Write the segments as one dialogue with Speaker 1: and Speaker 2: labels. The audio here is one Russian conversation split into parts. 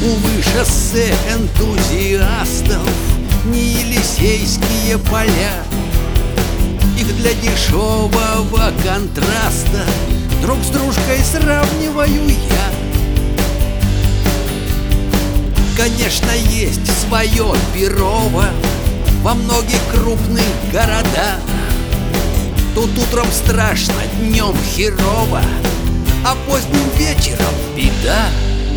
Speaker 1: Увы, шоссе энтузиастов, не Елисейские поля. Их для дешевого контраста друг с дружкой сравниваю я. Конечно, есть свое Перово во многих крупных городах. Тут утром страшно, днем херово, а поздним вечером беда.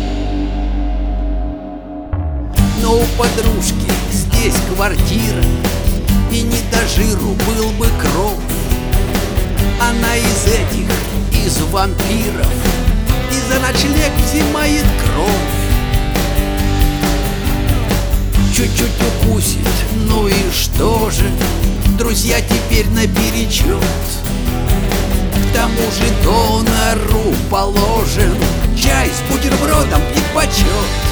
Speaker 1: Но у подружки здесь квартира, и не до жиру был бы кров. Она из этих, из вампиров, и за ночлег взимает кровь. Чуть-чуть укусит, ну и что же, друзья теперь наперечет. К тому же донору положен чай с бутербродом и почет.